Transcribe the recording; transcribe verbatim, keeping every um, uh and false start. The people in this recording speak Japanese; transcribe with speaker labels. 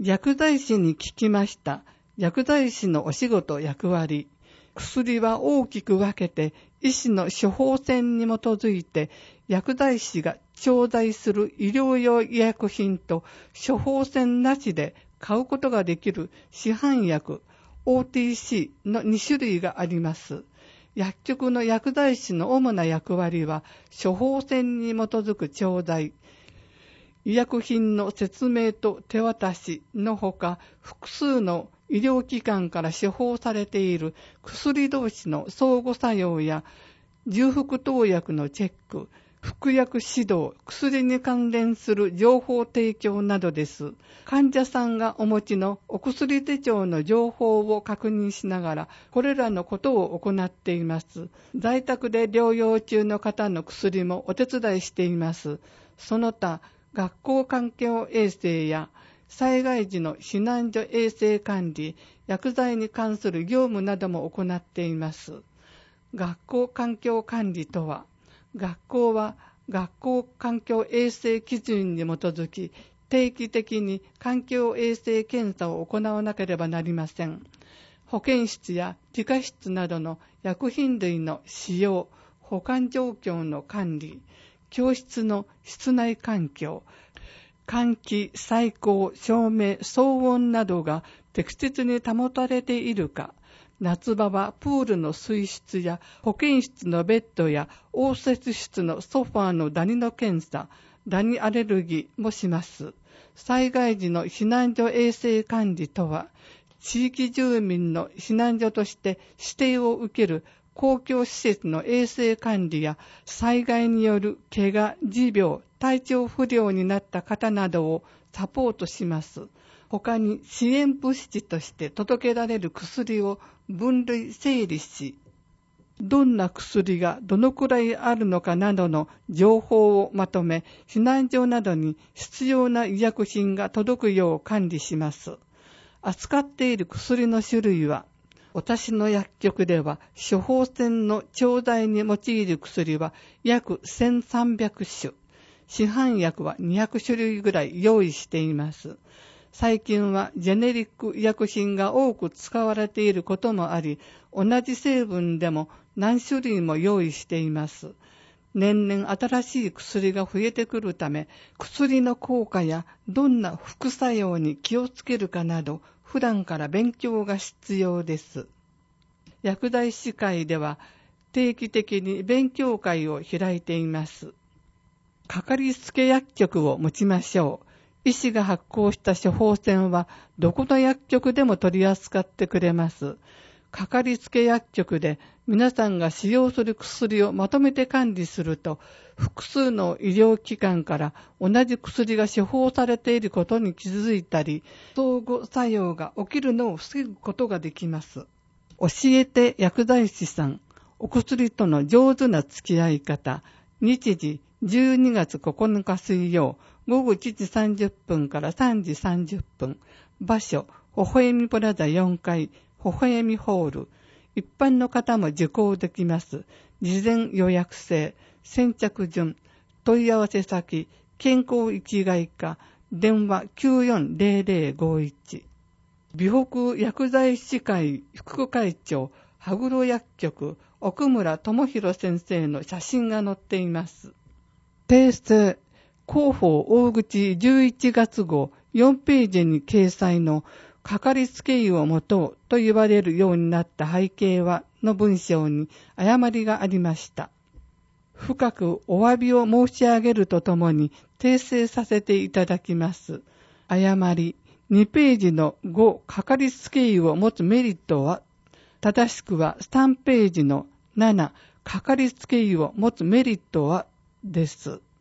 Speaker 1: 薬剤師に聞きました。薬剤師のお仕事役割。薬は大きく分けて、医師の処方箋に基づいて、薬剤師が調剤する医療用医薬品と処方箋なしで買うことができる市販薬、オーティーシー のに種類があります。薬局の薬剤師の主な役割は、処方箋に基づく調剤、医薬品の説明と手渡しのほか、複数の医療機関から処方されている薬同士の相互作用や、重複投薬のチェック、服薬指導、薬に関連する情報提供などです。患者さんがお持ちのお薬手帳の情報を確認しながら、これらのことを行っています。在宅で療養中の方の薬もお手伝いしています。その他、学校環境衛生や災害時の避難所衛生管理、薬剤に関する業務なども行っています。学校環境管理とは、学校は学校環境衛生基準に基づき、定期的に環境衛生検査を行わなければなりません。保健室や理科室などの薬品類の使用、保管状況の管理、教室の室内環境、換気、採光、照明、騒音などが適切に保たれているか、夏場はプールの水質や保健室のベッドや応接室のソファーのダニの検査、ダニアレルギーもします。災害時の避難所衛生管理とは、地域住民の避難所として指定を受ける公共施設の衛生管理や災害による怪我、持病、体調不良になった方などをサポートします。他に支援物資として届けられる薬を分類整理し、どんな薬がどのくらいあるのかなどの情報をまとめ、避難所などに必要な医薬品が届くよう管理します。扱っている薬の種類は、私の薬局では処方箋の調剤に用いる薬は約せんさんびゃくしゅ、市販薬はにひゃくしゅるいぐらい用意しています。最近はジェネリック医薬品が多く使われていることもあり、同じ成分でも何種類も用意しています。年々新しい薬が増えてくるため、薬の効果やどんな副作用に気をつけるかなど、普段から勉強が必要です。薬剤師会では定期的に勉強会を開いています。かかりつけ薬局を持ちましょう。医師が発行した処方箋はどこの薬局でも取り扱ってくれます。かかりつけ薬局で皆さんが使用する薬をまとめて管理すると、複数の医療機関から同じ薬が処方されていることに気づいたり、相互作用が起きるのを防ぐことができます。教えて薬剤師さん、お薬との上手な付き合い方。日時じゅうにがつここのか水曜、ごごいちじさんじゅっぷんからさんじさんじゅっぷん。場所、ほほえみプラザよんかい、ほほえみホール。一般の方も受講できます。事前予約制、先着順、問い合わせ先、健康一概課、電話きゅうよんゼロゼロごいち。美北薬剤師会副会長、羽黒薬局、奥村智弘先生の写真が載っています。訂正、広報大口じゅういちがつ号よんページに掲載のかかりつけ医を持とうと言われるようになった背景はの文章に誤りがありました。深くお詫びを申し上げるとともに訂正させていただきます。誤り、にページのごかかりつけ医を持つメリットは、正しくはさんページのななかかりつけ医を持つメリットはです。